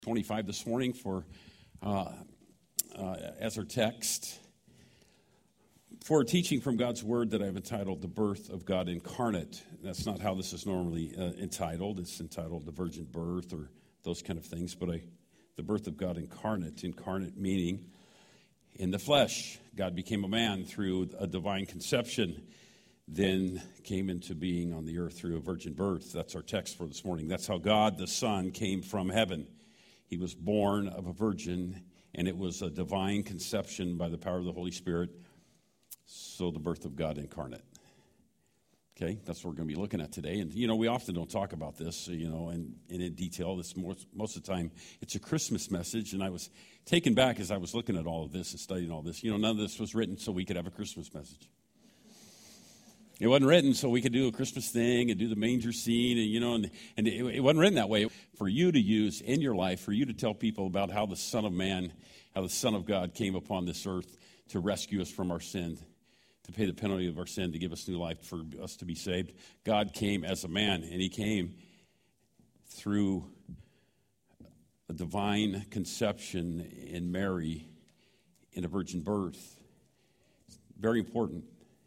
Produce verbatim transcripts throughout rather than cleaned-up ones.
twenty-five this morning for uh, uh, as our text for a teaching from God's Word that I've entitled "The Birth of God Incarnate." That's not how this is normally uh, entitled. It's entitled "The Virgin Birth" or those kind of things. But I, the birth of God incarnate, incarnate meaning in the flesh. God became a man through a divine conception, then came into being on the earth through a virgin birth. That's our text for this morning. That's how God the Son came from heaven. He was born of a virgin, and it was a divine conception by the power of the Holy Spirit. So the birth of God incarnate. Okay, that's what we're going to be looking at today. And, you know, we often don't talk about this, you know, in, in detail. This most, most of the time, it's a Christmas message. And I was taken back as I was looking at all of this and studying all this. You know, none of this was written so we could have a Christmas message. It wasn't written so we could do a Christmas thing and do the manger scene, and you know, and, and it, it wasn't written that way. For you to use in your life, for you to tell people about how the Son of Man, how the Son of God came upon this earth to rescue us from our sin, to pay the penalty of our sin, to give us new life, for us to be saved. God came as a man, and he came through a divine conception in Mary in a virgin birth. Very important.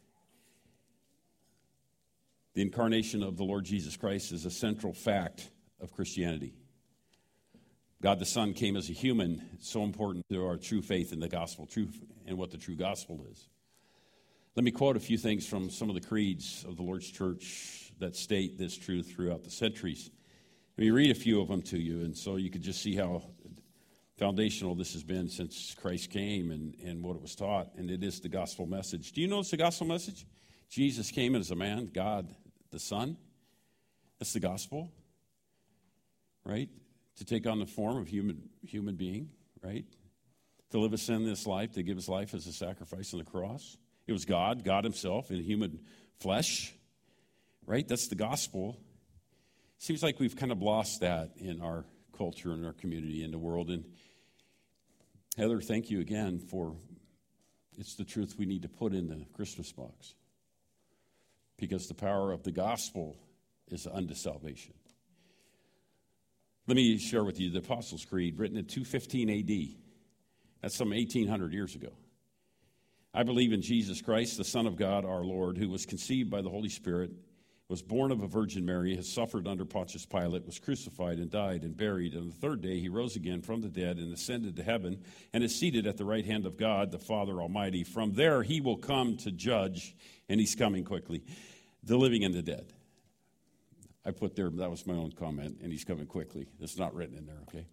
The incarnation of the Lord Jesus Christ is a central fact of Christianity. God the Son came as a human. It's so important to our true faith in the gospel, truth and what the true gospel is. Let me quote a few things from some of the creeds of the Lord's church that state this truth throughout the centuries. Let me read a few of them to you, and so you could just see how foundational this has been since Christ came and, and what it was taught, and it is the gospel message. Do you know it's the gospel message? Jesus came as a man, God the Son. That's the gospel, right? To take on the form of human human being, right? To live a sinless life, to give his life as a sacrifice on the cross. It was God, God himself in human flesh, right? That's the gospel. Seems like we've kind of lost that in our culture, in our community, in the world. And Heather, thank you again for, it's the truth we need to put in the Christmas box. Because the power of the gospel is unto salvation. Let me share with you the Apostles' Creed, written in two fifteen A D. That's some eighteen hundred years ago. I believe in Jesus Christ, the Son of God, our Lord, who was conceived by the Holy Spirit, was born of a Virgin Mary, has suffered under Pontius Pilate, was crucified and died and buried. And the third day he rose again from the dead and ascended to heaven and is seated at the right hand of God, the Father Almighty. From there he will come to judge, and he's coming quickly, the living and the dead. I put there, that was my own comment, and he's coming quickly. It's not written in there, okay?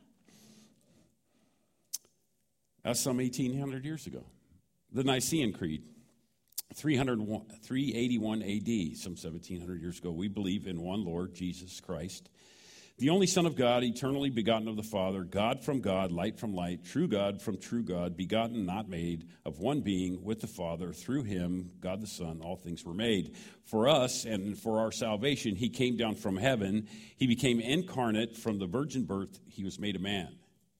That's some eighteen hundred years ago. The Nicene Creed, three eighty-one A D, some seventeen hundred years ago. We believe in one Lord, Jesus Christ, the only Son of God, eternally begotten of the Father, God from God, light from light, true God from true God, begotten, not made, of one being with the Father. Through him, God the Son, all things were made. For us and for our salvation, he came down from heaven. He became incarnate from the virgin birth. He was made a man.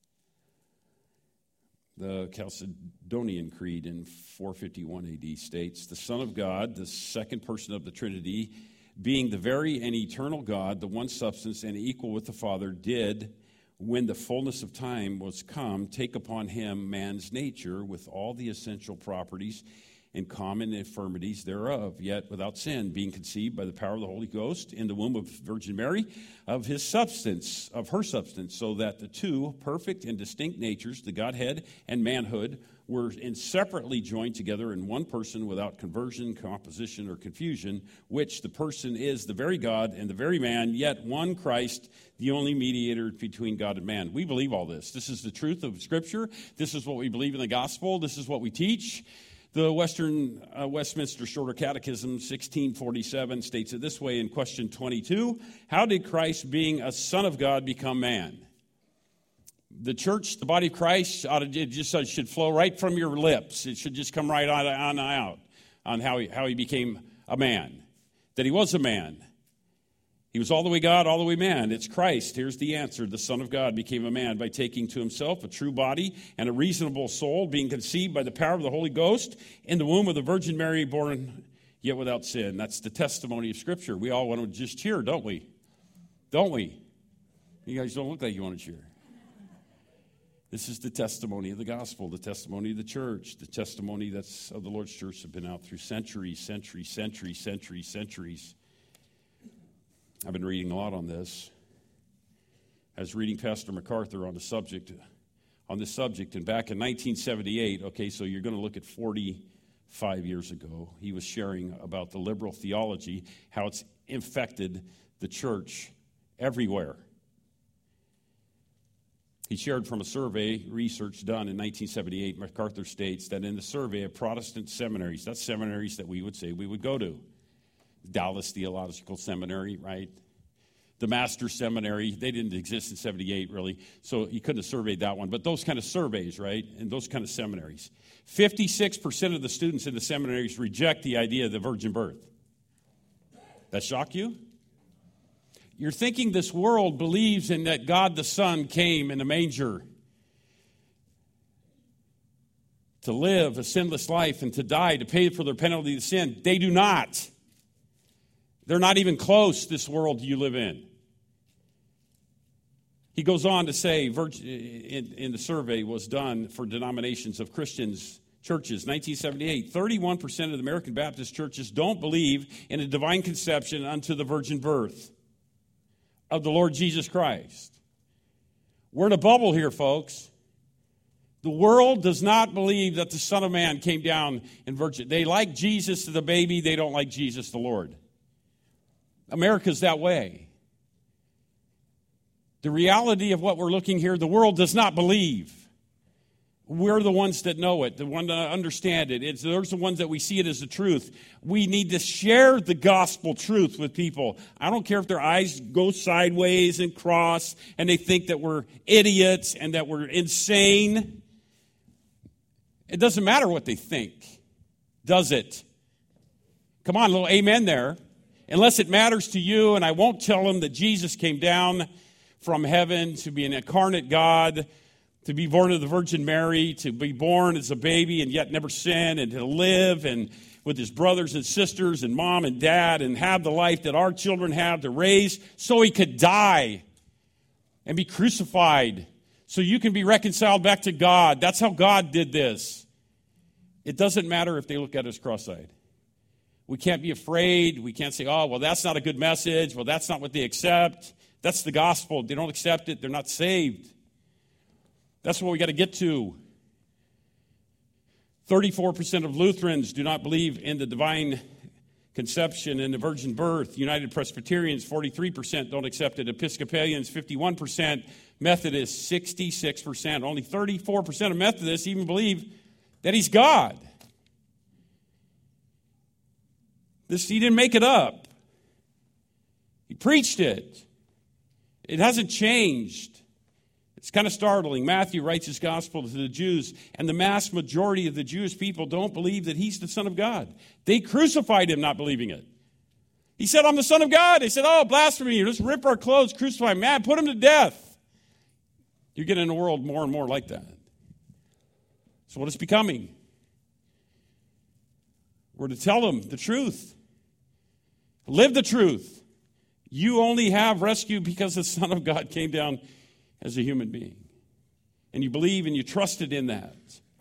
The Chalcedonian Creed in four fifty-one A D states, the Son of God, the second person of the Trinity, being the very and eternal God, the one substance and equal with the Father, did, when the fullness of time was come, take upon him man's nature with all the essential properties and common infirmities thereof, yet without sin, being conceived by the power of the Holy Ghost in the womb of Virgin Mary, of his substance, of her substance, so that the two perfect and distinct natures, the Godhead and manhood, were inseparably joined together in one person without conversion, composition, or confusion, which the person is the very God and the very man, yet one Christ, the only mediator between God and man. We believe all this. This is the truth of Scripture. This is what we believe in the gospel. This is what we teach. The Western uh, Westminster Shorter Catechism, sixteen forty-seven, states it this way in question twenty-two. How did Christ, being a Son of God, become man? The church, the body of Christ, ought to, it just uh, should flow right from your lips. It should just come right on, on out on how he, how he became a man, that he was a man. He was all the way God, all the way man. It's Christ. Here's the answer. The Son of God became a man by taking to himself a true body and a reasonable soul, being conceived by the power of the Holy Ghost in the womb of the Virgin Mary, born yet without sin. That's the testimony of Scripture. We all want to just cheer, don't we? Don't we? You guys don't look like you want to cheer. This is the testimony of the gospel, the testimony of the church, the testimony that's of the Lord's church have been out through centuries, centuries, centuries, centuries, centuries. I've been reading a lot on this. I was reading Pastor MacArthur on the subject, on this subject, and back in nineteen seventy-eight, okay, so you're going to look at forty-five years ago, he was sharing about the liberal theology, how it's infected the church everywhere. He shared from a survey, research done in nineteen seventy-eight, MacArthur states that in the survey of Protestant seminaries, that's seminaries that we would say we would go to. Dallas Theological Seminary, right? The Master Seminary, they didn't exist in seventy-eight, really, so you couldn't have surveyed that one. But those kind of surveys, right, and those kind of seminaries. fifty-six percent of the students in the seminaries reject the idea of the virgin birth. That shock you? You're thinking this world believes in that God the Son came in a manger to live a sinless life and to die to pay for their penalty of sin. They do not. They're not even close, this world you live in. He goes on to say, in, in the survey was done for denominations of Christians, churches, nineteen seventy-eight, thirty-one percent of the American Baptist churches don't believe in a divine conception unto the virgin birth of the Lord Jesus Christ. We're in a bubble here, folks. The world does not believe that the Son of Man came down in virgin. They like Jesus the baby, they don't like Jesus the Lord. America's that way. The reality of what we're looking here, the world does not believe. We're the ones that know it, the ones that understand it. It's those the ones that we see it as the truth. We need to share the gospel truth with people. I don't care if their eyes go sideways and cross and they think that we're idiots and that we're insane. It doesn't matter what they think, does it? Come on, a little amen there. Unless it matters to you, and I won't tell them that Jesus came down from heaven to be an incarnate God, to be born of the Virgin Mary, to be born as a baby and yet never sin, and to live and with his brothers and sisters and mom and dad and have the life that our children have to raise so he could die and be crucified so you can be reconciled back to God. That's how God did this. It doesn't matter if they look at us cross-eyed. We can't be afraid. We can't say, oh, well, that's not a good message. Well, that's not what they accept. That's the gospel. They don't accept it. They're not saved. That's what we got to get to. thirty-four percent of Lutherans do not believe in the divine conception and the virgin birth. United Presbyterians, forty-three percent don't accept it. Episcopalians, fifty-one percent. Methodists, sixty-six percent. Only thirty-four percent of Methodists even believe that he's God. This, he didn't make it up. He preached it. It hasn't changed. It's kind of startling. Matthew writes his gospel to the Jews, and the mass majority of the Jewish people don't believe that he's the Son of God. They crucified him not believing it. He said, I'm the Son of God. They said, oh, blasphemy. Let's rip our clothes, crucify him. Man, put him to death. You're getting in a world more and more like that. So what is becoming? We're to tell them the truth. Live the truth. You only have rescue because the Son of God came down as a human being. And you believe and you trusted in that.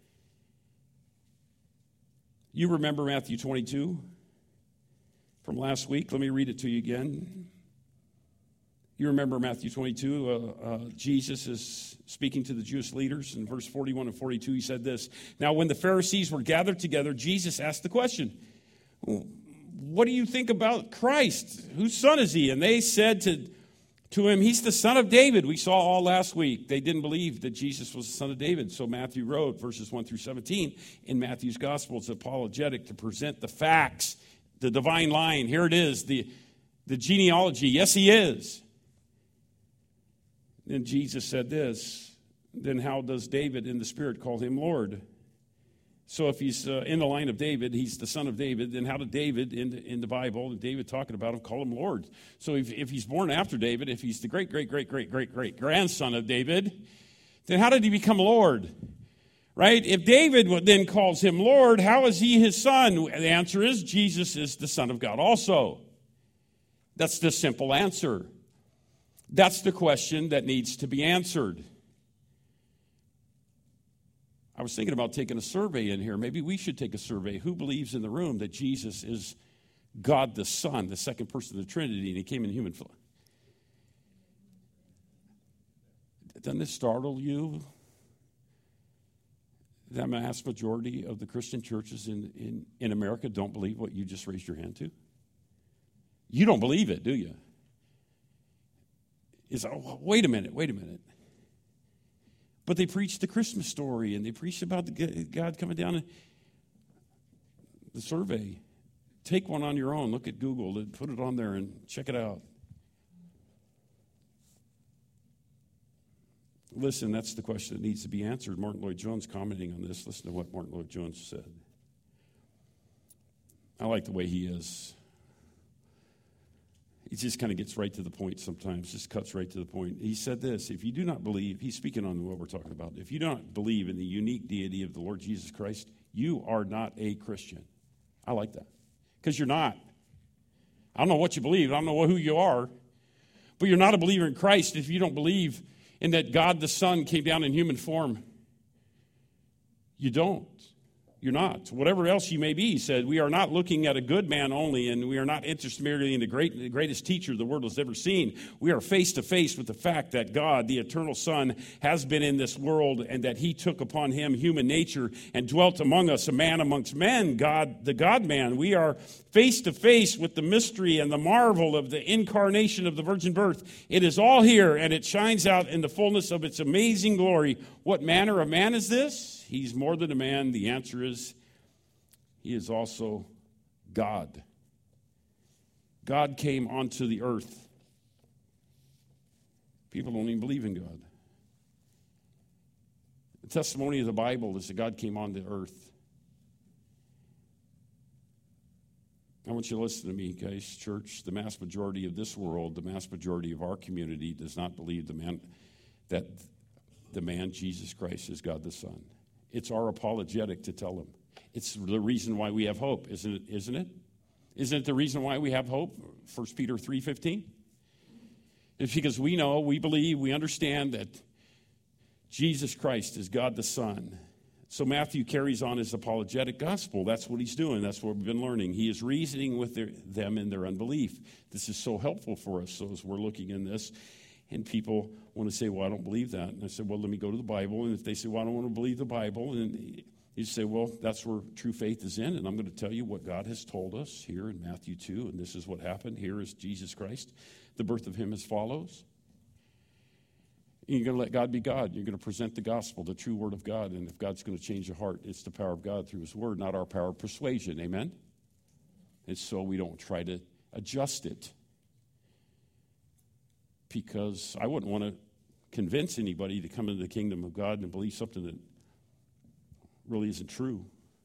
You remember Matthew twenty-two from last week. Let me read it to you again. You remember Matthew twenty-two. Uh, uh, Jesus is speaking to the Jewish leaders. In verse forty-one and forty-two, he said this. Now, when the Pharisees were gathered together, Jesus asked the question, what do you think about Christ? Whose son is he? And they said to To him, he's the son of David. We saw all last week. They didn't believe that Jesus was the son of David. So Matthew wrote, verses one through seventeen, in Matthew's gospel, it's apologetic to present the facts, the divine line. Here it is, the, the genealogy. Yes, he is. Then Jesus said this, then how does David in the Spirit call him Lord? So if he's uh, in the line of David, he's the son of David, then how did David in the, in the Bible, and David talking about him, call him Lord? So if, if he's born after David, if he's the great, great, great, great, great, great grandson of David, then how did he become Lord? Right? If David then calls him Lord, how is he his son? The answer is Jesus is the Son of God also. That's the simple answer. That's the question that needs to be answered. I was thinking about taking a survey in here. Maybe we should take a survey. Who believes in the room that Jesus is God the Son, the second person of the Trinity, and he came in human flesh? Doesn't this startle you? The vast majority of the Christian churches in, in, in America don't believe what you just raised your hand to? You don't believe it, do you? Is oh, wait a minute, wait a minute. But they preach the Christmas story, and they preach about the God coming down. And the survey, take one on your own. Look at Google, and put it on there, and check it out. Listen, that's the question that needs to be answered. Martin Lloyd-Jones commenting on this. Listen to what Martin Lloyd-Jones said. I like the way he is. He just kind of gets right to the point sometimes, just cuts right to the point. He said this, if you do not believe, he's speaking on what we're talking about, if you do not believe in the unique deity of the Lord Jesus Christ, you are not a Christian. I like that, because you're not. I don't know what you believe. I don't know who you are, but you're not a believer in Christ if you don't believe in that God the Son came down in human form. You don't. You're not. Whatever else you may be, he said, we are not looking at a good man only, and we are not interested merely in the, great, the greatest teacher the world has ever seen. We are face to face with the fact that God, the eternal Son, has been in this world, and that he took upon him human nature and dwelt among us, a man amongst men, God, the God-man. We are face to face with the mystery and the marvel of the incarnation of the virgin birth. It is all here, and it shines out in the fullness of its amazing glory. What manner of man is this? He's more than a man. The answer is, he is also God. God came onto the earth. People don't even believe in God. The testimony of the Bible is that God came onto earth. I want you to listen to me, guys, church. The mass majority of this world, the mass majority of our community does not believe the man that the man Jesus Christ is God the Son. It's our apologetic to tell them. It's the reason why we have hope, isn't it? Isn't it? Isn't it the reason why we have hope? First Peter three fifteen. It's because we know, we believe, we understand that Jesus Christ is God the Son. So Matthew carries on his apologetic gospel. That's what he's doing. That's what we've been learning. He is reasoning with their, them in their unbelief. This is so helpful for us. So as we're looking in this, and people want to say, well, I don't believe that. And I said, well, let me go to the Bible. And if they say, well, I don't want to believe the Bible, and you say, well, that's where true faith is in. And I'm going to tell you what God has told us here in Matthew two. And this is what happened. Here is Jesus Christ. The birth of him as follows. And you're going to let God be God. You're going to present the gospel, the true word of God. And if God's going to change your heart, it's the power of God through his word, not our power of persuasion. Amen? And so we don't try to adjust it. Because I wouldn't want to convince anybody to come into the kingdom of God and believe something that really isn't true.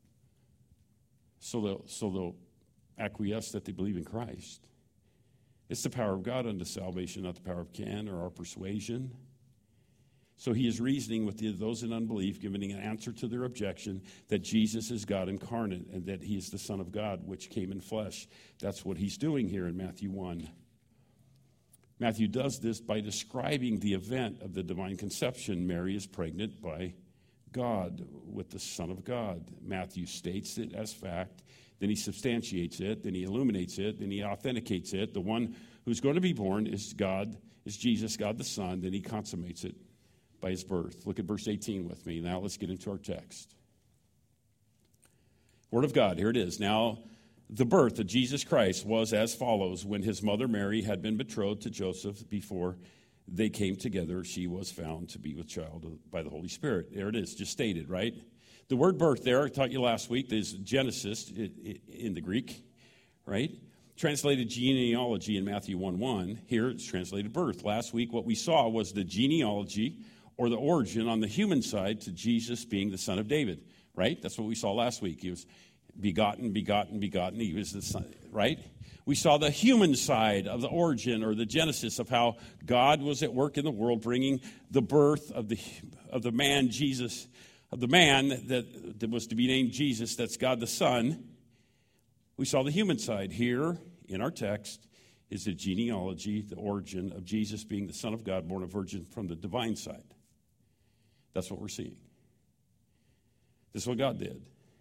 So they'll, so they'll acquiesce that they believe in Christ. It's the power of God unto salvation, not the power of can or our persuasion. So he is reasoning with the, those in unbelief, giving an answer to their objection that Jesus is God incarnate and that he is the Son of God, which came in flesh. That's what he's doing here in Matthew one. Matthew does this by describing the event of the divine conception. Mary is pregnant by God with the Son of God. Matthew states it as fact, then he substantiates it, then he illuminates it, then he authenticates it. The one who's going to be born is God, is Jesus, God the Son, then he consummates it by his birth. Look at verse eighteen with me. Now let's get into our text. Word of God, here it is. Now, the birth of Jesus Christ was as follows. When his mother Mary had been betrothed to Joseph, before they came together, she was found to be with child by the Holy Spirit. There it is, just stated, right? The word birth there, I taught you last week, is Genesis in the Greek, right? Translated genealogy in Matthew one one. Here it's translated birth. Last week what we saw was the genealogy or the origin on the human side to Jesus being the son of David, right? That's what we saw last week. He was begotten, begotten, begotten. He was the son, right? We saw the human side of the origin or the genesis of how God was at work in the world, bringing the birth of the of the man Jesus, of the man that, that was to be named Jesus. That's God the Son. We saw the human side. Here in our text is the genealogy, the origin of Jesus being the Son of God, born of virgin from the divine side. That's what we're seeing. This is what God did.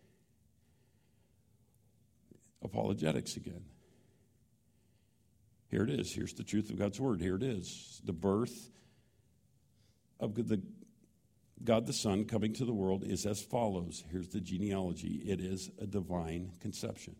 Apologetics again. Here it is. Here's the truth of God's word. Here it is. The birth of the God the Son coming to the world is as follows. Here's the genealogy. It is a divine conception.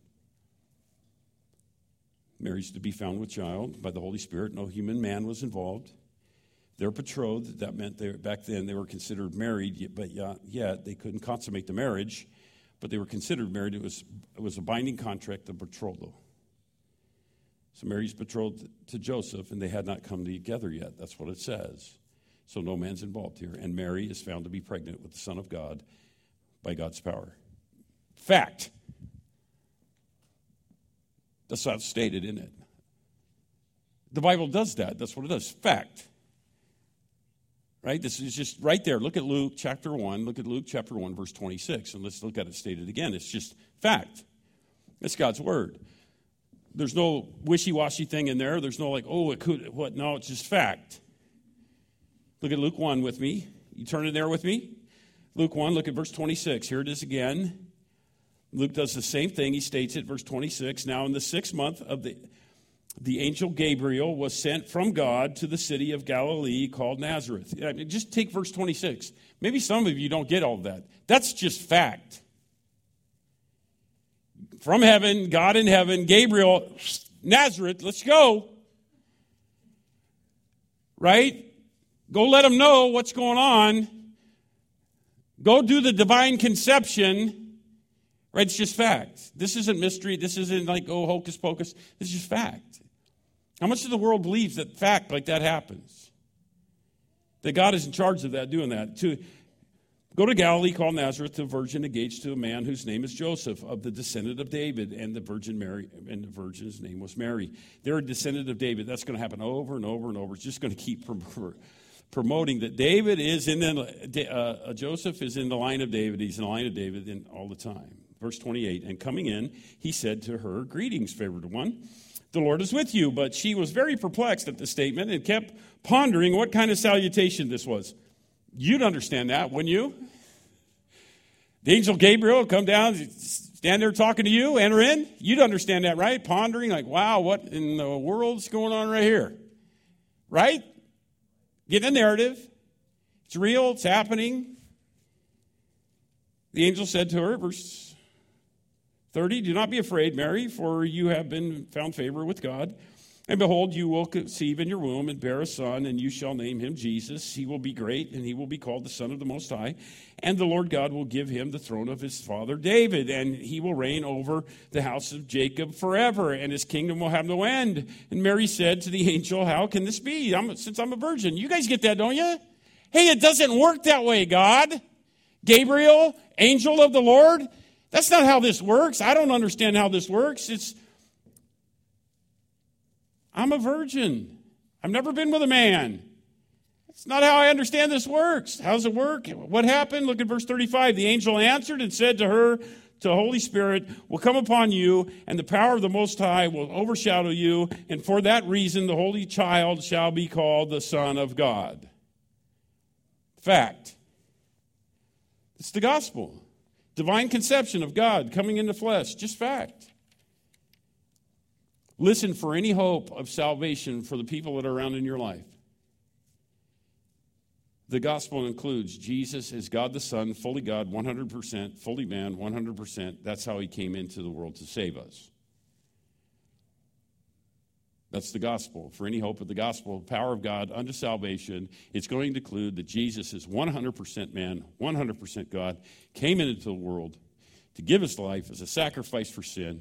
Mary's to be found with child by the Holy Spirit. No human man was involved. They're betrothed. That meant they, back then they were considered married, but yet they couldn't consummate the marriage, but they were considered married. It was, it was a binding contract of betrothal. So Mary's betrothed to Joseph, and they had not come together yet. That's what it says. So no man's involved here. And Mary is found to be pregnant with the Son of God by God's power. Fact. That's not stated in it. The Bible does that. That's what it does. Fact. Right? This is just right there. Look at Luke chapter one. Look at Luke chapter one, verse twenty-six. And let's look at it stated again. It's just fact. It's God's word. There's no wishy-washy thing in there. There's no like, oh, it could, what? No, it's just fact. Look at Luke one with me. You turn in there with me? Luke one, look at verse twenty-six. Here it is again. Luke does the same thing. He states it, verse twenty-six. Now in the sixth month of the, the angel Gabriel was sent from God to the city of Galilee called Nazareth. I mean, just take verse twenty-six. Maybe some of you don't get all of that. That's just fact. From heaven, God in heaven, Gabriel, Nazareth, let's go. Right? Go let them know what's going on. Go do the divine conception. Right? It's just fact. This isn't mystery. This isn't like, oh, hocus pocus. This is just fact. How much of the world believes that fact like that happens? That God is in charge of that, doing that. To go to Galilee, called Nazareth, to a virgin engaged to a man whose name is Joseph, of the descendant of David, and the Virgin Mary, and the virgin's name was Mary. They're a descendant of David. That's going to happen over and over and over. It's just going to keep promoting that David is in the, uh, Joseph is in the line of David. He's in the line of David in, all the time. Verse twenty-eight, and coming in, he said to her, greetings, favored one. The Lord is with you. But she was very perplexed at the statement and kept pondering what kind of salutation this was. You'd understand that, wouldn't you? The angel Gabriel would come down, stand there talking to you, enter in. You'd understand that, right? Pondering like, wow, what in the world's going on right here? Right? Get the narrative. It's real. It's happening. The angel said to her, verse thirty, do not be afraid, Mary, for you have been found favor with God. And behold, you will conceive in your womb and bear a son, and you shall name him Jesus. He will be great, and he will be called the Son of the Most High. And the Lord God will give him the throne of his father David, and he will reign over the house of Jacob forever, and his kingdom will have no end. And Mary said to the angel, how can this be, I'm, since I'm a virgin? You guys get that, don't you? Hey, it doesn't work that way, God. Gabriel, angel of the Lord. That's not how this works. I don't understand how this works. It's I'm a virgin. I've never been with a man. That's not how I understand this works. How does it work? What happened? Look at verse thirty-five. The angel answered and said to her, the Holy Spirit will come upon you, and the power of the Most High will overshadow you, and for that reason the Holy Child shall be called the Son of God. Fact. It's the gospel. Divine conception of God coming into flesh. Just fact. Listen for any hope of salvation for the people that are around in your life. The gospel includes Jesus is God the Son, fully God, one hundred percent, fully man, one hundred percent. That's how he came into the world to save us. That's the gospel. For any hope of the gospel, power of God unto salvation, it's going to include that Jesus is one hundred percent man, one hundred percent God, came into the world to give his life as a sacrifice for sin.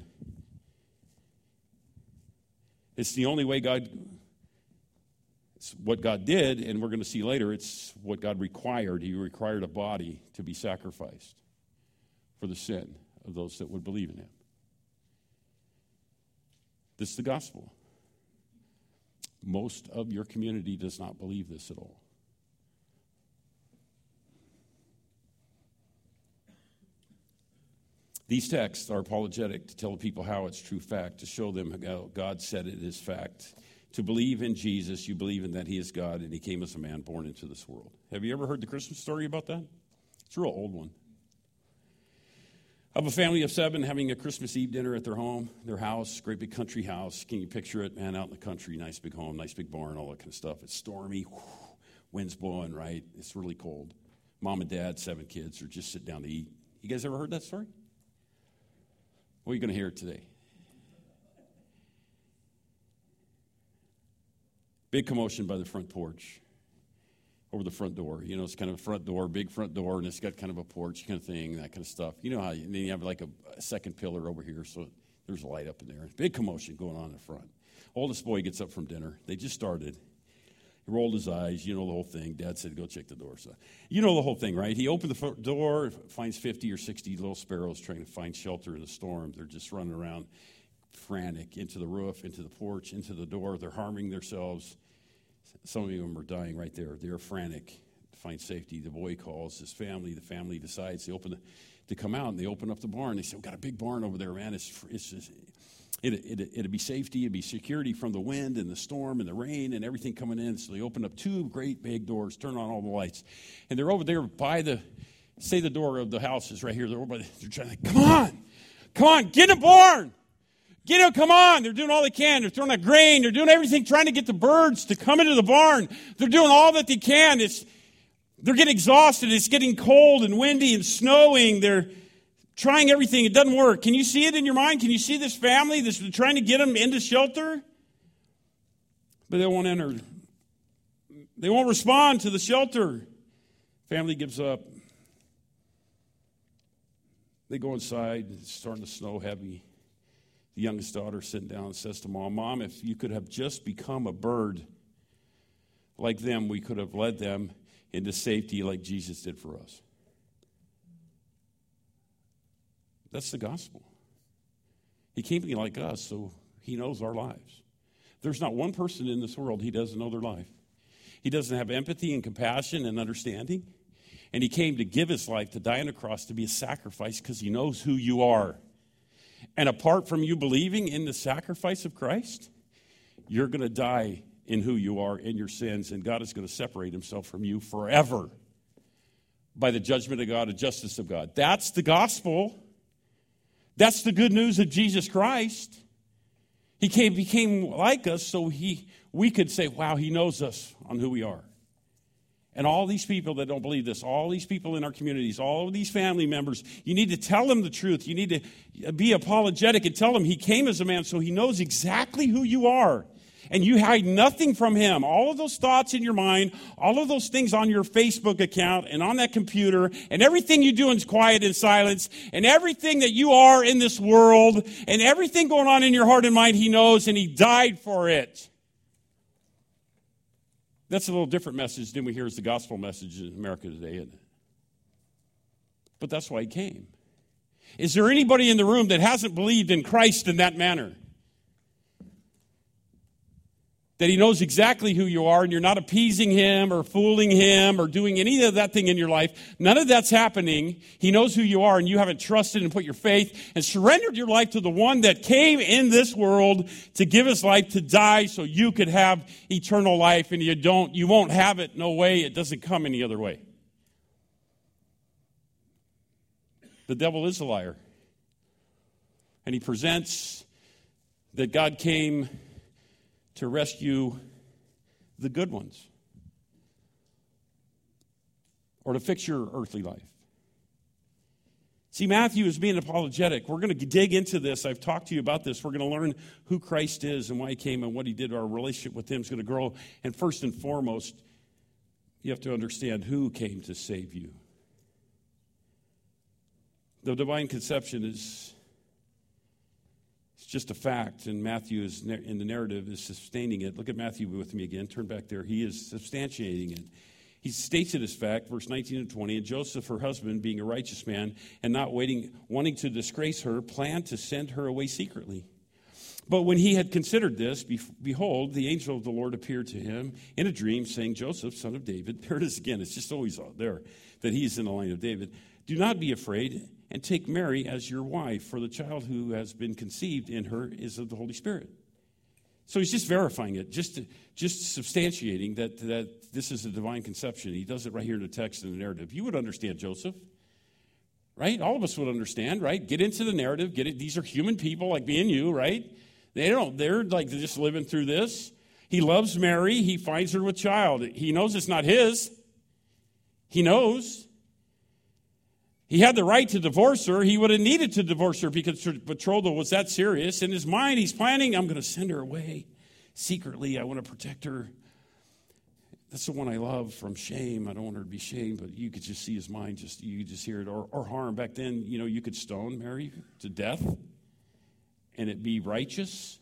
It's the only way God, it's what God did, and we're going to see later, it's what God required. He required a body to be sacrificed for the sin of those that would believe in him. This is the gospel. Most of your community does not believe this at all. These texts are apologetic to tell people how it's true fact, to show them how God said it is fact. To believe in Jesus, you believe in that he is God and he came as a man born into this world. Have you ever heard the Christmas story about that? It's a real old one. Of a family of seven having a Christmas Eve dinner at their home, their house, great big country house. Can you picture it, man, out in the country, nice big home, nice big barn, all that kind of stuff. It's stormy, whew, wind's blowing, right? It's really cold. Mom and dad, seven kids, are just sitting down to eat. You guys ever heard that story? Well, you're going to hear it today. Big commotion by the front porch. Over the front door. You know, it's kind of a front door, big front door, and it's got kind of a porch kind of thing, that kind of stuff. You know how, you, and then you have like a, a second pillar over here, so there's a light up in there. Big commotion going on in the front. Oldest boy gets up from dinner. They just started. He rolled his eyes. You know the whole thing. Dad said, go check the door. So, you know the whole thing, right? He opened the front door, finds fifty or sixty little sparrows trying to find shelter in the storm. They're just running around frantic, into the roof, into the porch, into the door. They're harming themselves. Some of them are dying right there. They're frantic to find safety. The boy calls his family. The family decides they open the, to come out, and they open up the barn. They say, we've got a big barn over there, man. It's, it's just, it, it, it'd be safety. It'd be security from the wind and the storm and the rain and everything coming in. So they open up two great big doors, turn on all the lights. And they're over there by the, say the door of the house is right here. They're, over by the, they're trying to, come on, come on, get in the barn. Get up, come on. They're doing all they can. They're throwing out grain. They're doing everything, trying to get the birds to come into the barn. They're doing all that they can. It's, they're getting exhausted. It's getting cold and windy and snowing. They're trying everything. It doesn't work. Can you see it in your mind? Can you see this family that's trying to get them into shelter? But they won't enter. They won't respond to the shelter. Family gives up. They go inside. It's starting to snow heavy. The youngest daughter sitting down and says to Mom, Mom, if you could have just become a bird like them, we could have led them into safety like Jesus did for us. That's the gospel. He came to be like us, so he knows our lives. There's not one person in this world he doesn't know their life. He doesn't have empathy and compassion and understanding. And he came to give his life, to die on the cross, to be a sacrifice because he knows who you are. And apart from you believing in the sacrifice of Christ, you're going to die in who you are, in your sins, and God is going to separate himself from you forever by the judgment of God and justice of God. That's the gospel. That's the good news of Jesus Christ. He came, became like us so he we could say, wow, he knows us on who we are. And all these people that don't believe this, all these people in our communities, all of these family members, you need to tell them the truth. You need to be apologetic and tell them he came as a man so he knows exactly who you are. And you hide nothing from him. All of those thoughts in your mind, all of those things on your Facebook account and on that computer, and everything you do in quiet and silence, and everything that you are in this world, and everything going on in your heart and mind, he knows, and he died for it. That's a little different message than we hear as the gospel message in America today, isn't it? But that's why he came. Is there anybody in the room that hasn't believed in Christ in that manner? That he knows exactly who you are and you're not appeasing him or fooling him or doing any of that thing in your life. None of that's happening. He knows who you are and you haven't trusted and put your faith and surrendered your life to the one that came in this world to give his life to die so you could have eternal life, and you don't, you won't have it. No way. It doesn't come any other way. The devil is a liar. And he presents that God came to rescue the good ones, or to fix your earthly life. See, Matthew is being apologetic. We're going to dig into this. I've talked to you about this. We're going to learn who Christ is and why he came and what he did. Our relationship with him is going to grow. And first and foremost, you have to understand who came to save you. The divine conception is just a fact, and Matthew is in the narrative is sustaining it. Look at Matthew with me again. Turn back there. He is substantiating it. He states it as fact, verse nineteen and twenty. And Joseph, her husband, being a righteous man and not waiting, wanting to disgrace her, planned to send her away secretly. But when he had considered this, behold, the angel of the Lord appeared to him in a dream, saying, Joseph, son of David. There it is again. It's just always there that he's in the line of David. Do not be afraid, and take Mary as your wife, for the child who has been conceived in her is of the Holy Spirit. So he's just verifying it, just just substantiating that, that this is a divine conception. He does it right here in the text and the narrative. You would understand, Joseph. Right? All of us would understand, right? Get into the narrative. Get it. These are human people like me and you, right? They don't, they're like just living through this. He loves Mary. He finds her with child. He knows it's not his. He knows. He had the right to divorce her. He would have needed to divorce her because her betrothal was that serious. In his mind, he's planning, I'm going to send her away secretly. I want to protect her. That's the one I love from shame. I don't want her to be shamed, but you could just see his mind. Just you could just hear it. Or, or harm. Back then, you know, you could stone Mary to death and it be righteous.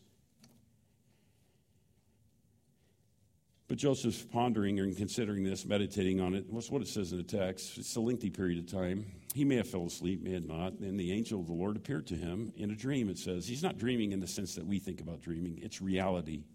But Joseph's pondering and considering this, meditating on it. What's what it says in the text? It's a lengthy period of time. He may have fell asleep, may have not. And the angel of the Lord appeared to him in a dream, it says. He's not dreaming in the sense that we think about dreaming. It's reality.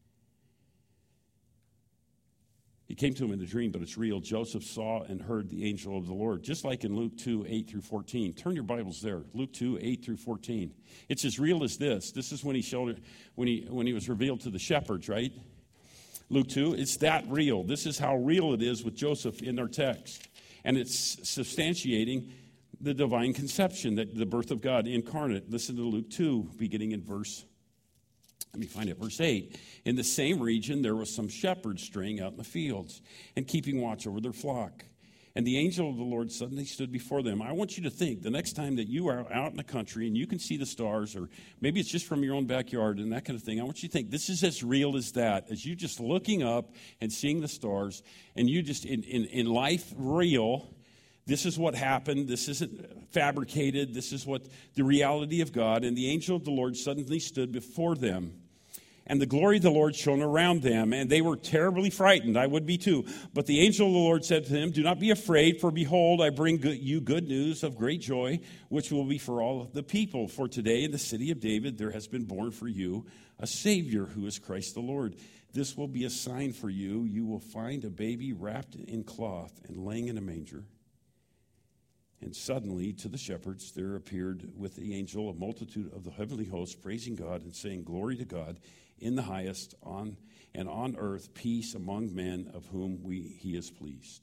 He came to him in a dream, but it's real. Joseph saw and heard the angel of the Lord, just like in Luke two, eight through fourteen. Turn your Bibles there. Luke two, eight through fourteen. It's as real as this. This is when he showed, when he when he was revealed to the shepherds, right? Luke two, it's that real. This is how real it is with Joseph in our text. And it's substantiating the divine conception, that the birth of God incarnate. Listen to Luke two, beginning in verse Let me find it. Verse eight. In the same region, there was some shepherds straying out in the fields and keeping watch over their flock. And the angel of the Lord suddenly stood before them. I want you to think the next time that you are out in the country and you can see the stars, or maybe it's just from your own backyard and that kind of thing. I want you to think this is as real as that, as you just looking up and seeing the stars, and you just, in, in, in life real, this is what happened. This isn't fabricated. This is what the reality of God. And the angel of the Lord suddenly stood before them. And the glory of the Lord shone around them, and they were terribly frightened. I would be too. But the angel of the Lord said to them, do not be afraid, for behold, I bring you good news of great joy, which will be for all the people. For today in the city of David there has been born for you a Savior, who is Christ the Lord. This will be a sign for you. You will find a baby wrapped in cloth and laying in a manger. And suddenly to the shepherds there appeared with the angel a multitude of the heavenly hosts, praising God and saying, glory to God in the highest, on and on earth, peace among men of whom we, he is pleased.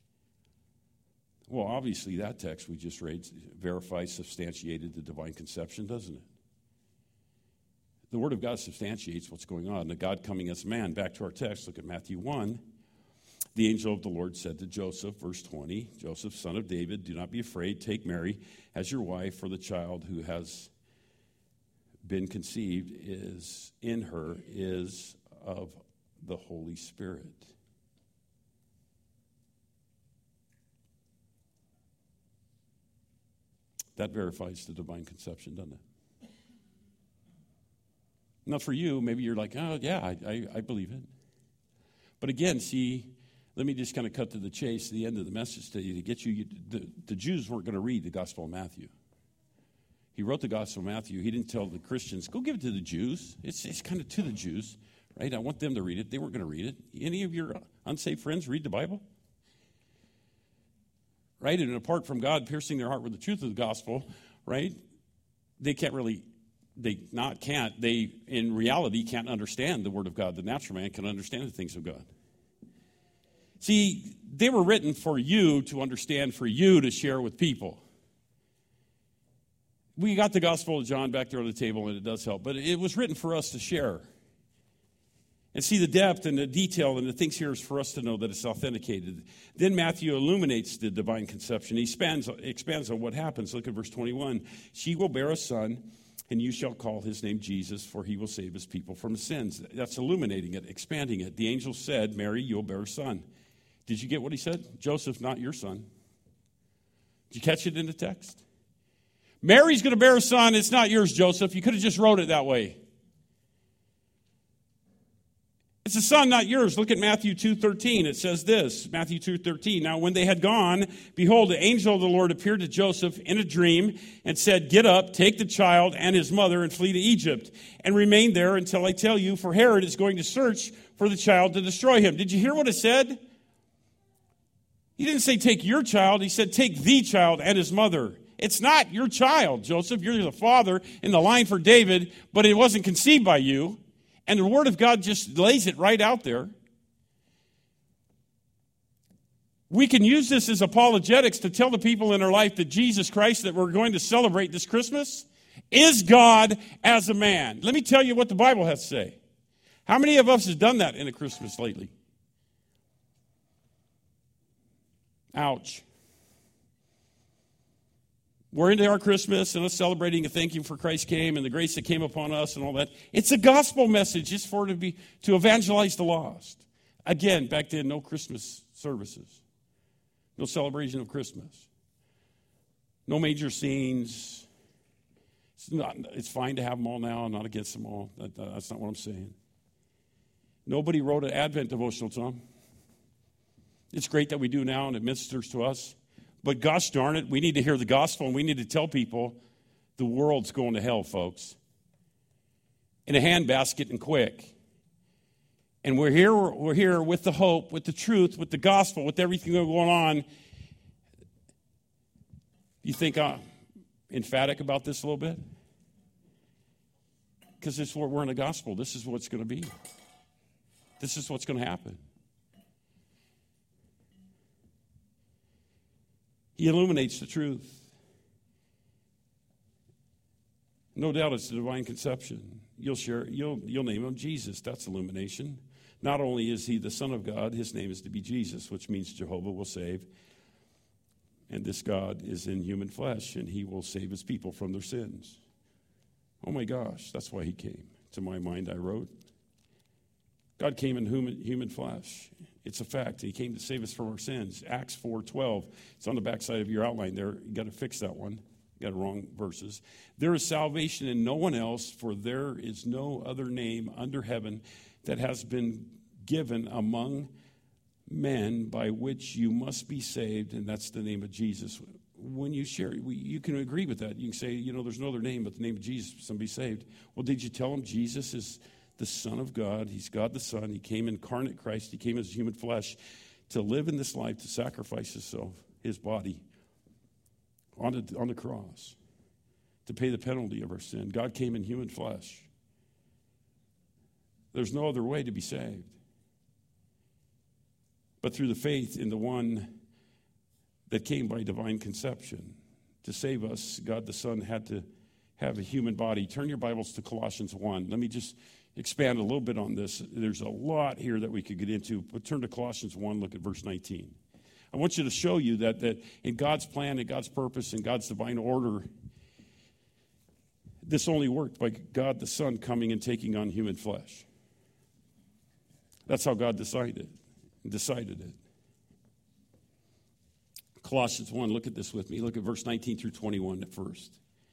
Well, obviously that text we just read verifies, substantiated the divine conception, doesn't it? The Word of God substantiates what's going on. The God coming as man. Back to our text, look at Matthew one. The angel of the Lord said to Joseph, verse twenty, Joseph, son of David, do not be afraid. Take Mary as your wife, for the child who has been conceived is in her is of the Holy Spirit. That verifies the divine conception, doesn't it? Now for you, maybe you're like, oh yeah, I, I, I believe it. But again, see, let me just kind of cut to the chase, the end of the message to you, to get you, you the, the Jews weren't going to read the Gospel of Matthew. He wrote the Gospel of Matthew. He didn't tell the Christians, go give it to the Jews. It's, it's kind of to the Jews, right? I want them to read it. They weren't going to read it. Any of your unsaved friends read the Bible? Right? And apart from God piercing their heart with the truth of the gospel, right, they can't really, they not can't, they in reality can't understand the Word of God. The natural man can understand the things of God. See, they were written for you to understand, for you to share with people. We got the Gospel of John back there on the table, and it does help. But it was written for us to share. And see, the depth and the detail and the things here is for us to know that it's authenticated. Then Matthew illuminates the divine conception. He expands, expands on what happens. Look at verse twenty-one. She will bear a son, and you shall call his name Jesus, for he will save his people from sins. That's illuminating it, expanding it. The angel said, Mary, you'll bear a son. Did you get what he said? Joseph, not your son. Did you catch it in the text? Mary's going to bear a son. It's not yours, Joseph. You could have just wrote it that way. It's a son, not yours. Look at Matthew two thirteen. It says this, Matthew two thirteen. Now, when they had gone, behold, the angel of the Lord appeared to Joseph in a dream and said, get up, take the child and his mother and flee to Egypt and remain there until I tell you, for Herod is going to search for the child to destroy him. Did you hear what it said? He didn't say take your child. He said take the child and his mother. It's not your child, Joseph. You're the father in the line for David, but it wasn't conceived by you. And the Word of God just lays it right out there. We can use this as apologetics to tell the people in our life that Jesus Christ that we're going to celebrate this Christmas is God as a man. Let me tell you what the Bible has to say. How many of us have done that in a Christmas lately? Ouch. We're into our Christmas and us celebrating and thank you for Christ came and the grace that came upon us and all that. It's a gospel message. It's for to be to evangelize the lost. Again, back then, no Christmas services. No celebration of Christmas. No major scenes. It's, not, it's fine to have them all now. I'm not against them all. That, that's not what I'm saying. Nobody wrote an Advent devotional, Tom. It's great that we do now and it ministers to us. But gosh darn it, we need to hear the gospel and we need to tell people the world's going to hell, folks. In a handbasket and quick. And we're here, we're here with the hope, with the truth, with the gospel, with everything going on. You think I'm emphatic about this a little bit? Because this is what we're in the gospel. This is what's going to be. This is what's going to happen. He illuminates the truth. No doubt it's the divine conception. You'll share, you'll you'll name him Jesus. That's illumination. Not only is he the Son of God, his name is to be Jesus, which means Jehovah will save. And this God is in human flesh, and he will save his people from their sins. Oh my gosh, that's why he came. To my mind, I wrote. God came in human, human flesh. It's a fact. He came to save us from our sins. Acts four twelve. It's on the backside of your outline there. You got to fix that one. You got wrong verses. There is salvation in no one else, for there is no other name under heaven that has been given among men by which you must be saved, and that's the name of Jesus. When you share, you can agree with that. You can say, you know, there's no other name but the name of Jesus, somebody saved. Well, did you tell him Jesus is the Son of God? He's God the Son. He came incarnate Christ. He came as human flesh to live in this life, to sacrifice himself, his body, on the, on the cross, to pay the penalty of our sin. God came in human flesh. There's no other way to be saved but through the faith in the one that came by divine conception. To save us, God the Son had to have a human body. Turn your Bibles to Colossians one. Let me just expand a little bit on this. There's a lot here that we could get into, but turn to Colossians one, look at verse nineteen. I want you to show you that, that in God's plan, in God's purpose, in God's divine order, this only worked by God the Son coming and taking on human flesh. That's how God decided, decided it. Colossians one, look at this with me. Look at verse nineteen through twenty-one at first.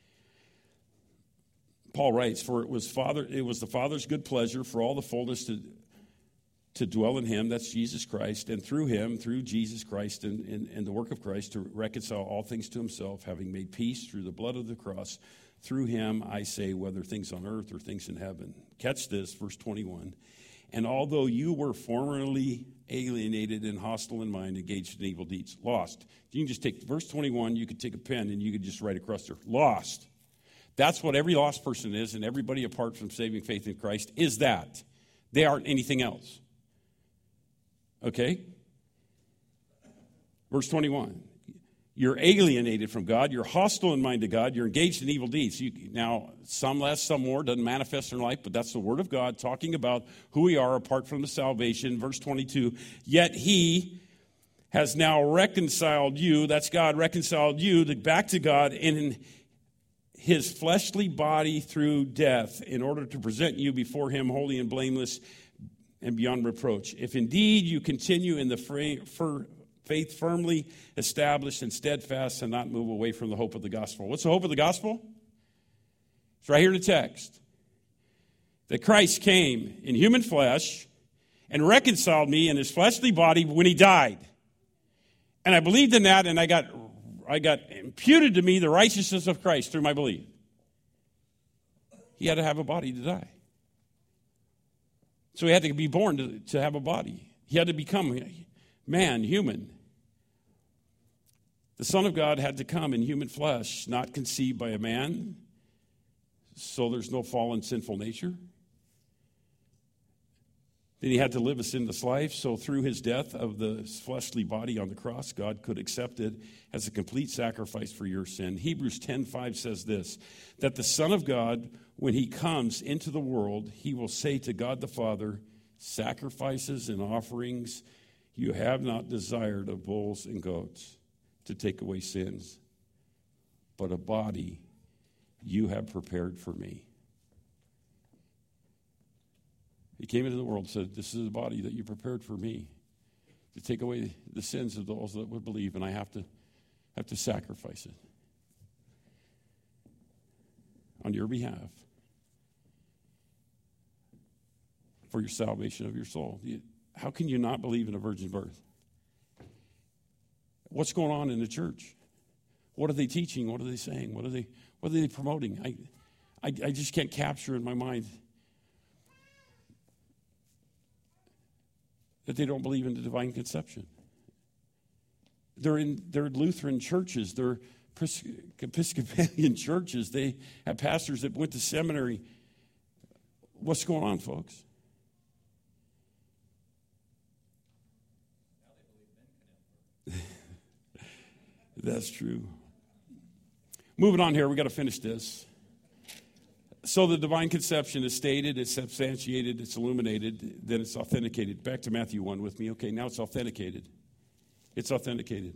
Paul writes, for it was Father, it was the Father's good pleasure for all the fullness to, to dwell in him, that's Jesus Christ, and through him, through Jesus Christ and, and, and the work of Christ, to reconcile all things to himself, having made peace through the blood of the cross. Through him, I say, whether things on earth or things in heaven. Catch this, verse twenty-one. And although you were formerly alienated and hostile in mind, engaged in evil deeds, lost. You can just take verse twenty-one, you could take a pen and you could just write across there, lost. That's what every lost person is, and everybody apart from saving faith in Christ is that. They aren't anything else. Okay? Verse twenty-one. You're alienated from God. You're hostile in mind to God. You're engaged in evil deeds. You, now, some less, some more, doesn't manifest in life, but that's the Word of God talking about who we are apart from the salvation. Verse twenty-two, yet he has now reconciled you, that's God, reconciled you to, back to God in his fleshly body through death in order to present you before him holy and blameless and beyond reproach. If indeed you continue in the fra- for faith firmly established and steadfast and not move away from the hope of the gospel. What's the hope of the gospel? It's right here in the text. That Christ came in human flesh and reconciled me in his fleshly body when he died. And I believed in that, and I got I got imputed to me the righteousness of Christ through my belief. He had to have a body to die. So he had to be born to, to have a body. He had to become man, human. The Son of God had to come in human flesh, not conceived by a man, so there's no fallen sinful nature. Then he had to live a sinless life, so through his death of the fleshly body on the cross, God could accept it as a complete sacrifice for your sin. Hebrews ten five says this, that the Son of God, when he comes into the world, he will say to God the Father, sacrifices and offerings you have not desired of bulls and goats to take away sins, but a body you have prepared for me. He came into the world and said, this is a body that you prepared for me to take away the sins of those that would believe, and I have to have to sacrifice it on your behalf for your salvation of your soul. How can you not believe in a virgin birth? What's going on in the church? What are they teaching? What are they saying? What are they what are they promoting? I I, I just can't capture in my mind that they don't believe in the divine conception. They're in they're Lutheran churches, they're Episcopalian churches, they have pastors that went to seminary. What's going on, folks? That's true. Moving on here, we got to finish this. So the divine conception is stated, it's substantiated, it's illuminated, then it's authenticated. Back to Matthew one with me. Okay, now it's authenticated. It's authenticated.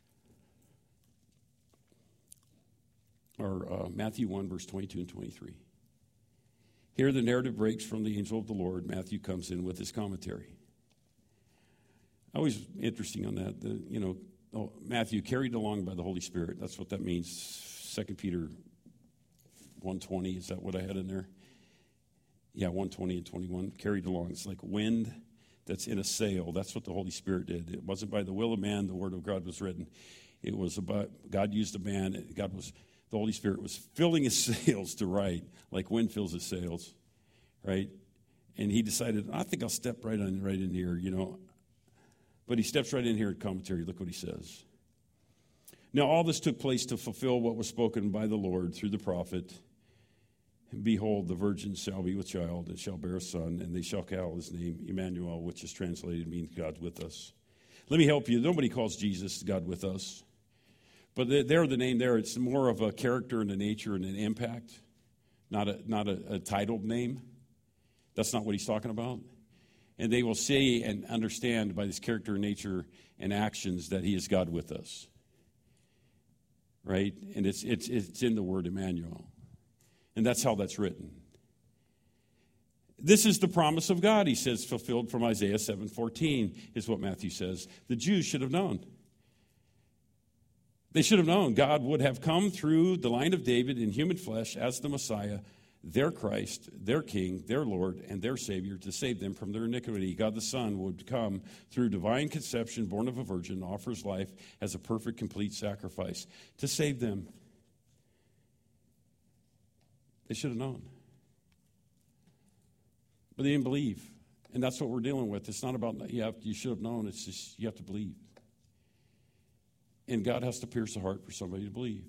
Or uh, Matthew one, verse twenty-two and twenty-three. Here the narrative breaks from the angel of the Lord. Matthew comes in with his commentary. Always interesting on that. The, you know, oh, Matthew carried along by the Holy Spirit. That's what that means. Second Peter one twenty, is that what I had in there? Yeah, one twenty and twenty-one. Carried along. It's like wind that's in a sail. That's what the Holy Spirit did. It wasn't by the will of man the word of God was written. It was about, God used a man. God was, the Holy Spirit was filling his sails to write, like wind fills his sails, right? And he decided, I think I'll step right on right in here, you know. But he steps right in here at commentary. Look what he says. Now all this took place to fulfill what was spoken by the Lord through the prophet. And behold, the virgin shall be with child and shall bear a son, and they shall call his name Emmanuel, which is translated means God with us. Let me help you. Nobody calls Jesus God with us. But there, the name there, it's more of a character and a nature and an impact, not a, not a, a titled name. That's not what he's talking about. And they will say and understand by his character, nature, and actions that he is God with us. Right? And it's it's it's in the word Emmanuel. And that's how that's written. This is the promise of God, he says, fulfilled from Isaiah seven fourteen, is what Matthew says. The Jews should have known. They should have known God would have come through the line of David in human flesh as the Messiah, their Christ, their King, their Lord, and their Savior to save them from their iniquity. God the Son would come through divine conception, born of a virgin, offers life as a perfect, complete sacrifice to save them. They should have known. But they didn't believe. And that's what we're dealing with. It's not about, you, have, you should have known. It's just, you have to believe. And God has to pierce the heart for somebody to believe.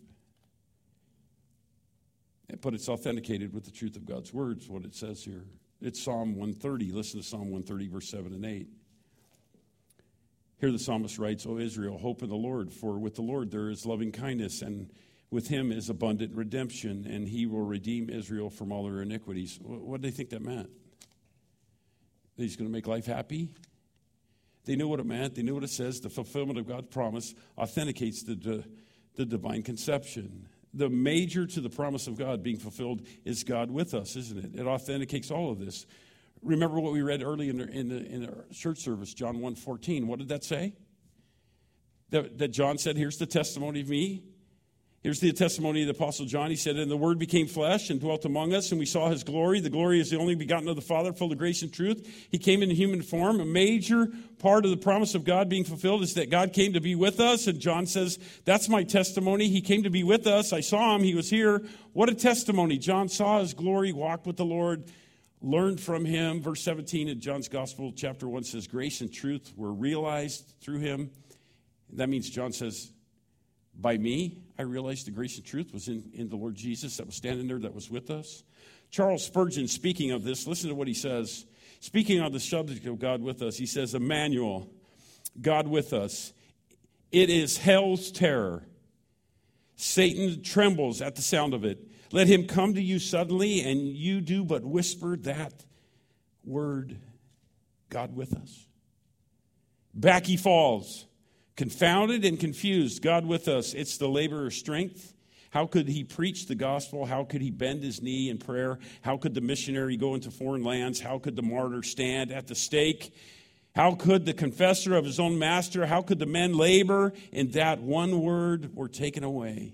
But it's authenticated with the truth of God's words, what it says here. It's Psalm one thirty. Listen to Psalm one thirty, verse seven and eight. Here the psalmist writes, O Israel, hope in the Lord, for with the Lord there is loving kindness, and with him is abundant redemption, and he will redeem Israel from all their iniquities. What did they think that meant? That he's going to make life happy? They knew what it meant. They knew what it says. The fulfillment of God's promise authenticates the, the, the divine conception. The major to the promise of God being fulfilled is God with us, isn't it? It authenticates all of this. Remember what we read early in the, in the, in the church service, John one fourteen. What did that say? That, that John said, here's the testimony of me. Here's the testimony of the Apostle John. He said, and the Word became flesh and dwelt among us, and we saw his glory. The glory is the only begotten of the Father, full of grace and truth. He came in human form. A major part of the promise of God being fulfilled is that God came to be with us. And John says, that's my testimony. He came to be with us. I saw him. He was here. What a testimony. John saw his glory, walked with the Lord, learned from him. Verse seventeen in John's Gospel, chapter one says, grace and truth were realized through him. That means John says, by me, I realized the grace and truth was in, in the Lord Jesus that was standing there, that was with us. Charles Spurgeon, speaking of this, listen to what he says. Speaking on the subject of God with us, he says, Emmanuel, God with us. It is hell's terror. Satan trembles at the sound of it. Let him come to you suddenly, and you do but whisper that word, God with us. Back he falls, confounded and confused, God with us. It's the laborer's strength. How could he preach the gospel? How could he bend his knee in prayer? How could the missionary go into foreign lands? How could the martyr stand at the stake? How could the confessor of his own master, how could the men labor in that one word were taken away?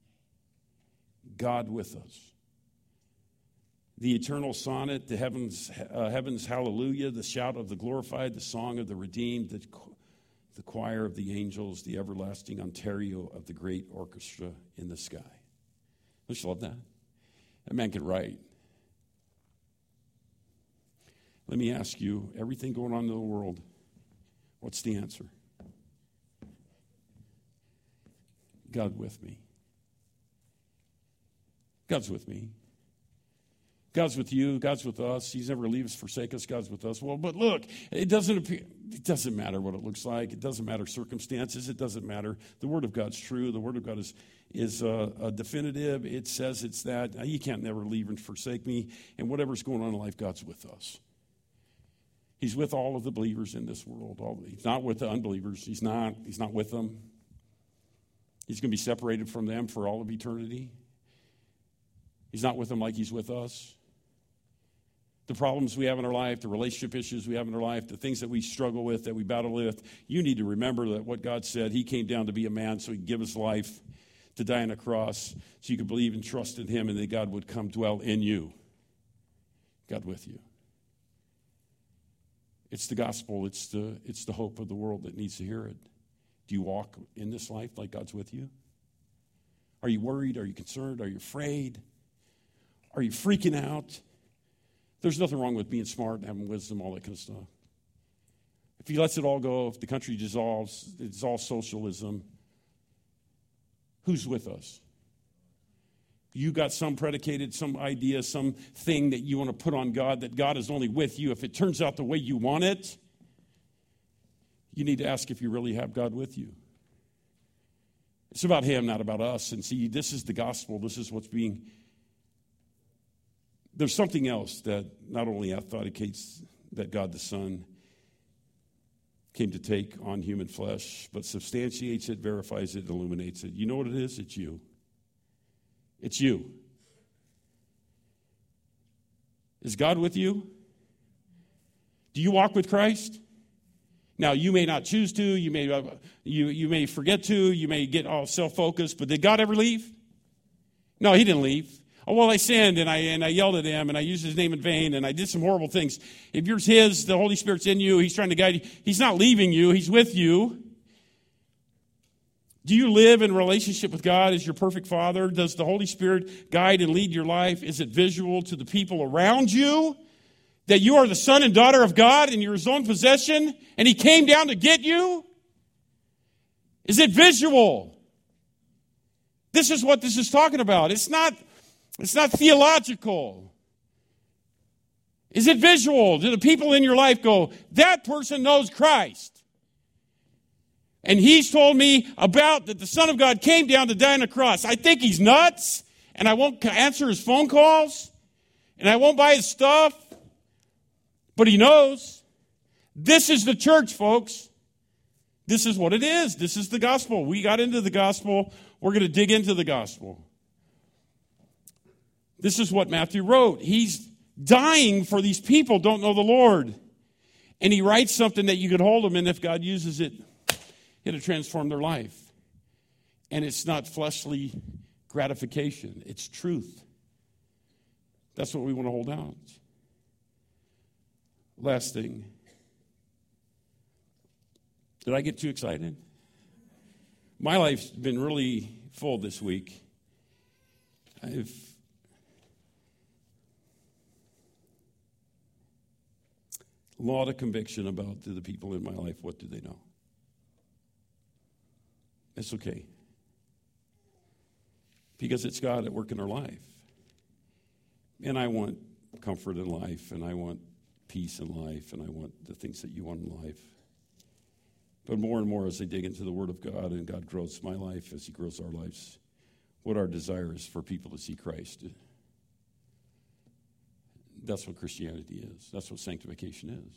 God with us. The eternal sonnet, the heavens, uh, heavens hallelujah, the shout of the glorified, the song of the redeemed, the, the choir of the angels, the everlasting Ontario of the great orchestra in the sky. Don't you love that? That man could write. Let me ask you, everything going on in the world, what's the answer? God with me. God's with me. God's with you. God's with us. He's never leave us, forsake us. God's with us. Well, but look, it doesn't appear, it doesn't matter what it looks like. It doesn't matter circumstances. It doesn't matter. The Word of God's true. The Word of God is is uh, uh, definitive. It says it's that. You can't never leave and forsake me. And whatever's going on in life, God's with us. He's with all of the believers in this world. All, he's not with the unbelievers. He's not. He's not with them. He's going to be separated from them for all of eternity. He's not with them like he's with us. The problems we have in our life, the relationship issues we have in our life, the things that we struggle with, that we battle with, you need to remember that what God said, he came down to be a man so he could give his life to die on a cross so you could believe and trust in him and that God would come dwell in you. God with you. It's the gospel. It's the, it's the hope of the world that needs to hear it. Do you walk in this life like God's with you? Are you worried? Are you concerned? Are you afraid? Are you freaking out? There's nothing wrong with being smart and having wisdom, all that kind of stuff. If he lets it all go, if the country dissolves, it's all socialism, who's with us? You got some predicated, some idea, some thing that you want to put on God, that God is only with you. If it turns out the way you want it, you need to ask if you really have God with you. It's about him, not about us. And see, this is the gospel. This is what's being... There's something else that not only authenticates that God the Son came to take on human flesh, but substantiates it, verifies it, illuminates it. You know what it is? It's you. It's you. Is God with you? Do you walk with Christ? Now, you may not choose to, you may, you, you may forget to, you may get all self-focused, but did God ever leave? No, he didn't leave. Oh, well, I sinned, and I and I yelled at him, and I used his name in vain, and I did some horrible things. If you're his, the Holy Spirit's in you, he's trying to guide you. He's not leaving you, he's with you. Do you live in relationship with God as your perfect Father? Does the Holy Spirit guide and lead your life? Is it visual to the people around you that you are the son and daughter of God and you're his own possession, and he came down to get you? Is it visual? This is what this is talking about. It's not... It's not theological. Is it visual? Do the people in your life go, that person knows Christ? And he's told me about that the Son of God came down to die on a cross. I think he's nuts, and I won't answer his phone calls, and I won't buy his stuff, but he knows. This is the church, folks. This is what it is. This is the gospel. We got into the gospel. We're going to dig into the gospel. This is what Matthew wrote. He's dying for these people don't know the Lord. And he writes something that you could hold them, and if God uses it, it'll transform their life. And it's not fleshly gratification. It's truth. That's what we want to hold out. Last thing. Did I get too excited? My life's been really full this week. I've a lot of conviction about to the people in my life. What do they know? It's okay. Because it's God at work in our life. And I want comfort in life, and I want peace in life, and I want the things that you want in life. But more and more as I dig into the Word of God and God grows my life as he grows our lives, what our desire is for people to see Christ. That's what Christianity is. That's what sanctification is.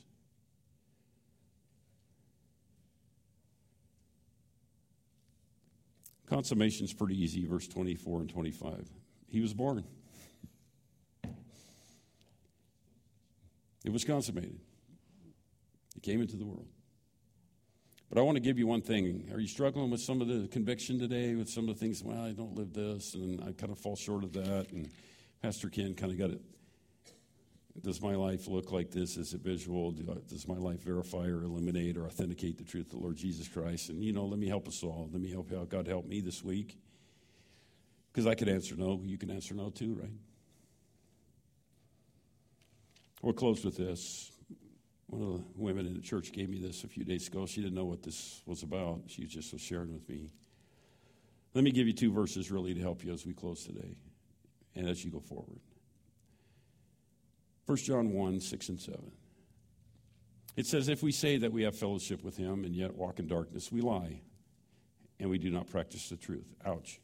Consummation is pretty easy, verse twenty-four and twenty-five. He was born. It was consummated. He came into the world. But I want to give you one thing. Are you struggling with some of the conviction today, with some of the things, well, I don't live this, and I kind of fall short of that, and Pastor Ken kind of got it. Does my life look like this? Is it visual? Do I, does my life verify or eliminate or authenticate the truth of the Lord Jesus Christ? And, you know, let me help us all. Let me help you out. God help me this week. Because I could answer no. You can answer no too, right? We'll close with this. One of the women in the church gave me this a few days ago. She didn't know what this was about. She just was sharing with me. Let me give you two verses really to help you as we close today and as you go forward. First John one, six and seven. It says, if we say that we have fellowship with him and yet walk in darkness, we lie, and we do not practice the truth. Ouch.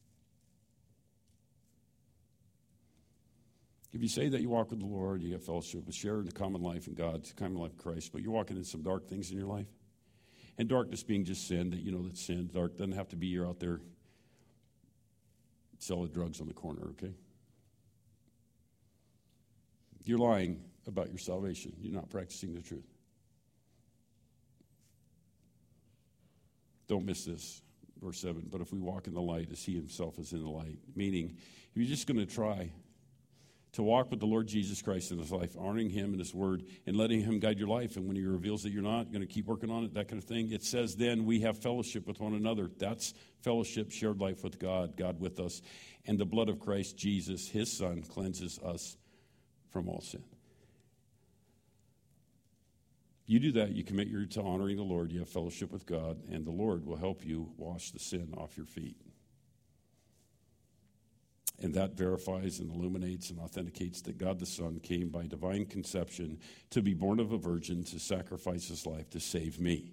If you say that you walk with the Lord, you have fellowship, share in the common life in God, the common life of Christ, but you're walking in some dark things in your life, and darkness being just sin, that you know that sin, dark doesn't have to be you're out there selling drugs on the corner, okay? You're lying about your salvation. You're not practicing the truth. Don't miss this, verse seven. But if we walk in the light as he himself is in the light, meaning if you're just going to try to walk with the Lord Jesus Christ in his life, honoring him and his word, and letting him guide your life, and when he reveals that you're not going to keep working on it, that kind of thing, it says then we have fellowship with one another. That's fellowship, shared life with God, God with us. And the blood of Christ Jesus, his son, cleanses us from all sin. You do that, you commit your to honoring the Lord, you have fellowship with God, and the Lord will help you wash the sin off your feet. And that verifies and illuminates and authenticates that God the Son came by divine conception to be born of a virgin, to sacrifice his life to save me.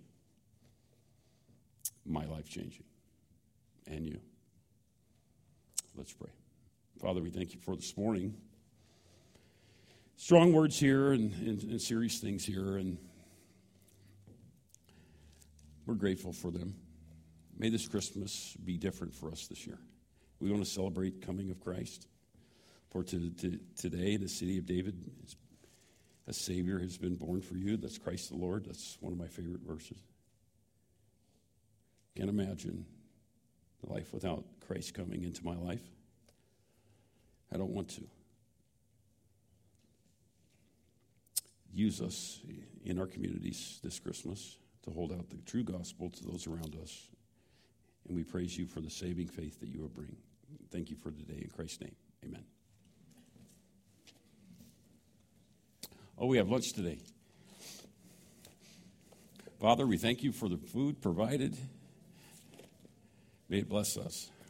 My life changing. And you. Let's pray. Father, we thank you for this morning. Strong words here and, and, and serious things here, and we're grateful for them. May this Christmas be different for us this year. We want to celebrate coming of Christ. For to, to, today, the city of David, a Savior has been born for you. That's Christ the Lord. That's one of my favorite verses. Can't imagine life without Christ coming into my life. I don't want to. Use us in our communities this Christmas to hold out the true gospel to those around us. And we praise you for the saving faith that you will bring. Thank you for today in Christ's name. Amen. Oh, we have lunch today. Father, we thank you for the food provided. May it bless us.